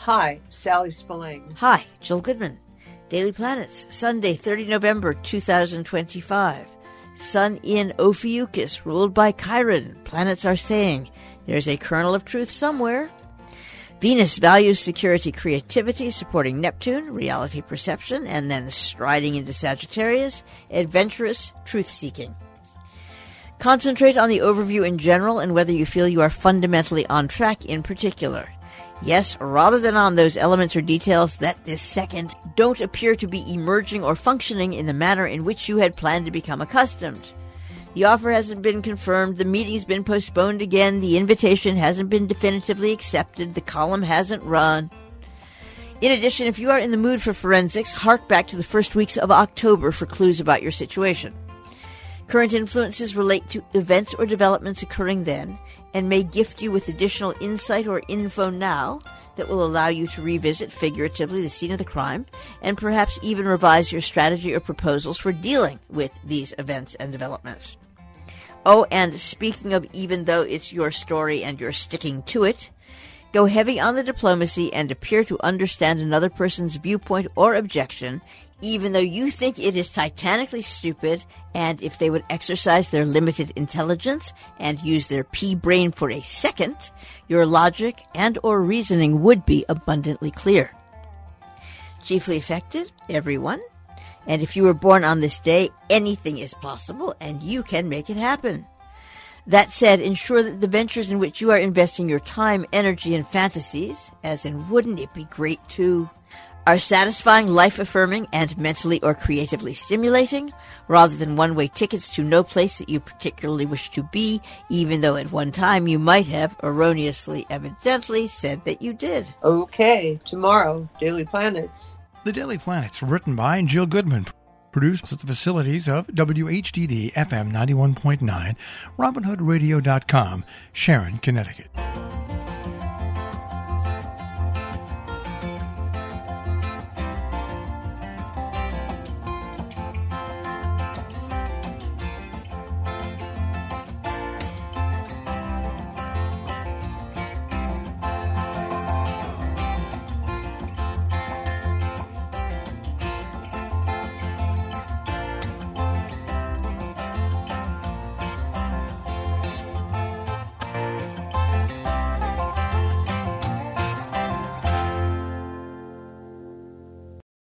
Hi, Sally Spillane. Hi, Jill Goodman. Daily Planets, Sunday, 30 November 2025. Sun in Ophiuchus, ruled by Chiron. Planets are saying there's a kernel of truth somewhere. Venus values security, creativity, supporting Neptune, reality perception, and then striding into Sagittarius, adventurous, truth-seeking. Concentrate on the overview in general and whether you feel you are fundamentally on track in particular. Yes, rather than on those elements or details that this second don't appear to be emerging or functioning in the manner in which you had planned to become accustomed. The offer hasn't been confirmed, the meeting's been postponed again, the invitation hasn't been definitively accepted, the column hasn't run. In addition, if you are in the mood for forensics, hark back to the first weeks of October for clues about your situation. Current influences relate to events or developments occurring then, and may gift you with additional insight or info now that will allow you to revisit, figuratively, the scene of the crime, and perhaps even revise your strategy or proposals for dealing with these events and developments. Oh, and speaking of even though it's your story and you're sticking to it, go heavy on the diplomacy and appear to understand another person's viewpoint or objection, even though you think it is titanically stupid, and if they would exercise their limited intelligence and use their pea brain for a second, your logic and or reasoning would be abundantly clear. Chiefly affected, everyone. And if you were born on this day, anything is possible, and you can make it happen. That said, ensure that the ventures in which you are investing your time, energy, and fantasies, as in wouldn't it be great to, are satisfying, life-affirming, and mentally or creatively stimulating, rather than one-way tickets to no place that you particularly wish to be, even though at one time you might have erroneously, evidently said that you did. Okay, tomorrow, Daily Planets. The Daily Planets, written by Jill Goodman, produced at the facilities of WHDD FM 91.9, RobinHoodRadio.com, Sharon, Connecticut.